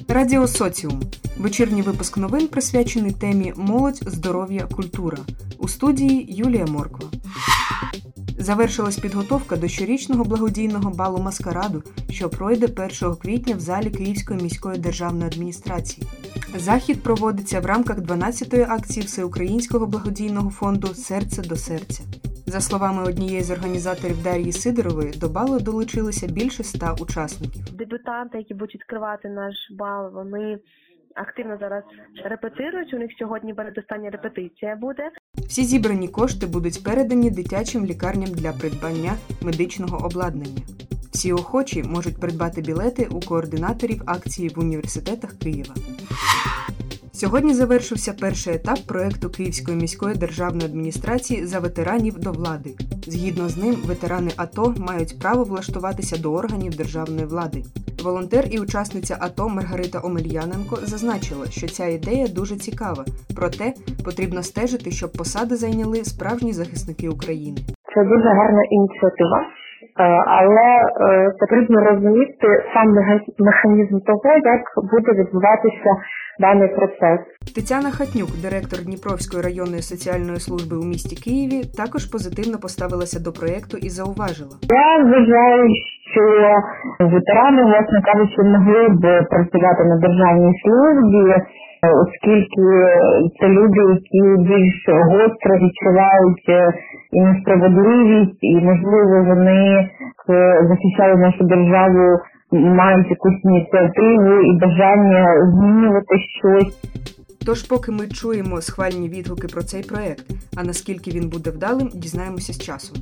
Радіо Соціум. Вечірній випуск новин присвячений темі «Молодь, здоров'я, культура». У студії Юлія Морква. Завершилась підготовка до щорічного благодійного балу «Маскараду», що пройде 1 квітня в залі Київської міської державної адміністрації. Захід проводиться в рамках 12-ї акції Всеукраїнського благодійного фонду «Серце до серця». За словами однієї з організаторів Дар'ї Сидорової, до балу долучилося більше 100 учасників. Дебютанти, які будуть відкривати наш бал, вони активно зараз репетирують. У них сьогодні передостання репетиція буде. Всі зібрані кошти будуть передані дитячим лікарням для придбання медичного обладнання. Всі охочі можуть придбати білети у координаторів акції в університетах Києва. Сьогодні завершився перший етап проєкту Київської міської державної адміністрації «За ветеранів до влади». Згідно з ним, ветерани АТО мають право влаштуватися до органів державної влади. Волонтер і учасниця АТО Маргарита Омельяненко зазначила, що ця ідея дуже цікава, проте потрібно стежити, щоб посади зайняли справжні захисники України. Це дуже гарна ініціатива, але потрібно розуміти сам механізм того, як буде відбуватися даний процес. Тетяна Хатнюк, директор Дніпровської районної соціальної служби у місті Києві, також позитивно поставилася до проєкту і зауважила. Я вважаю, що ветерани, власне кажучи, могли б працювати на державній службі, оскільки це люди, які більш гостро відчувають і несправедливість, і, можливо, вони захищали нашу державу, мають якусь ініціативу і бажання змінювати щось. Тож, поки ми чуємо схвальні відгуки про цей проєкт, а наскільки він буде вдалим, дізнаємося з часом.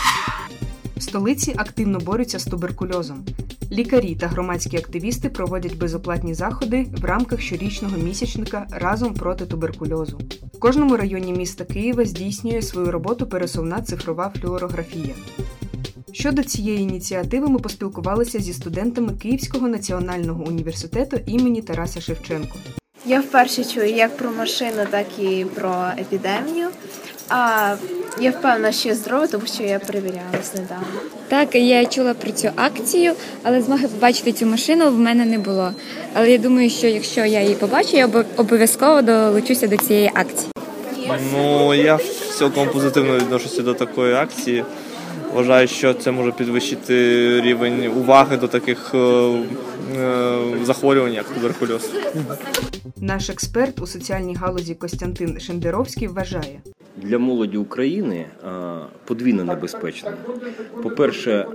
В столиці активно борються з туберкульозом. Лікарі та громадські активісти проводять безоплатні заходи в рамках щорічного місячника «Разом проти туберкульозу». В кожному районі міста Києва здійснює свою роботу пересувна цифрова флюорографія. Щодо цієї ініціативи ми поспілкувалися зі студентами Київського національного університету імені Тараса Шевченка. Я вперше чую як про машину, так і про епідемію. А я впевнена, що я здорова, тому що я перевірялась недавно. Так, я чула про цю акцію, але змоги побачити цю машину в мене не було. Але я думаю, що якщо я її побачу, я обов'язково долучуся до цієї акції. Я цілком позитивно відношуся до такої акції. Вважаю, що це може підвищити рівень уваги до таких захворювань, як туберкульоз. Наш експерт у соціальній галузі Костянтин Шендеровський вважає. Для молоді України подвійно небезпечно. По-перше,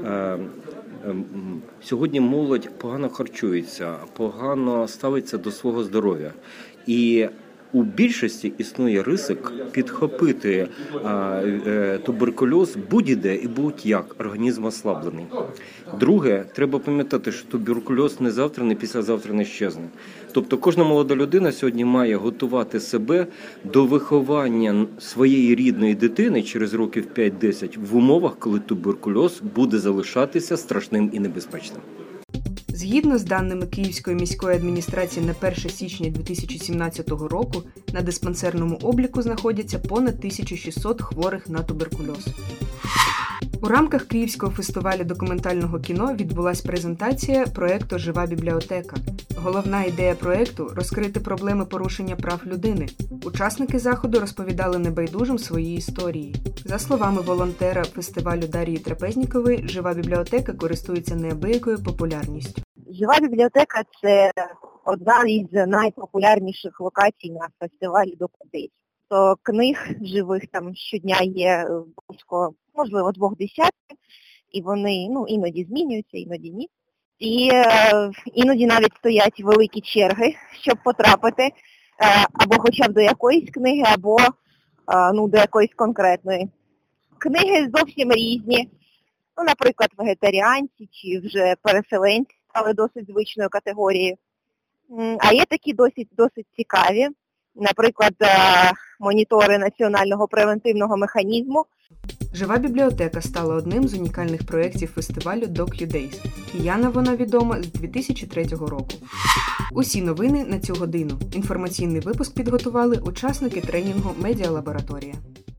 сьогодні молодь погано харчується, погано ставиться до свого здоров'я. І у більшості існує ризик підхопити туберкульоз будь-де і будь-як, організм ослаблений. Друге, треба пам'ятати, що туберкульоз не завтра, не післязавтра не щезне. Тобто кожна молода людина сьогодні має готувати себе до виховання своєї рідної дитини через років 5-10 в умовах, коли туберкульоз буде залишатися страшним і небезпечним. Згідно з даними Київської міської адміністрації на 1 січня 2017 року, на диспансерному обліку знаходяться понад 1600 хворих на туберкульоз. У рамках Київського фестивалю документального кіно відбулась презентація проєкту «Жива бібліотека». Головна ідея проєкту – розкрити проблеми порушення прав людини. Учасники заходу розповідали небайдужим свої історії. За словами волонтера фестивалю Дар'ї Трапезнікової, «Жива бібліотека» користується неабиякою популярністю. Жива бібліотека – це одна із найпопулярніших локацій на фестивалі «Докудись». То книг живих там щодня є близько, можливо, 20, і вони іноді змінюються, іноді ні. І іноді навіть стоять великі черги, щоб потрапити або хоча б до якоїсь книги, або до якоїсь конкретної. Книги зовсім різні, наприклад, вегетаріанці чи вже переселенці, але досить звичною категорією. А є такі досить цікаві, наприклад, монітори національного превентивного механізму. «Жива бібліотека» стала одним з унікальних проєктів фестивалю «DocuDays». Киянам вона відома з 2003 року. Усі новини на цю годину. Інформаційний випуск підготували учасники тренінгу «Медіалабораторія».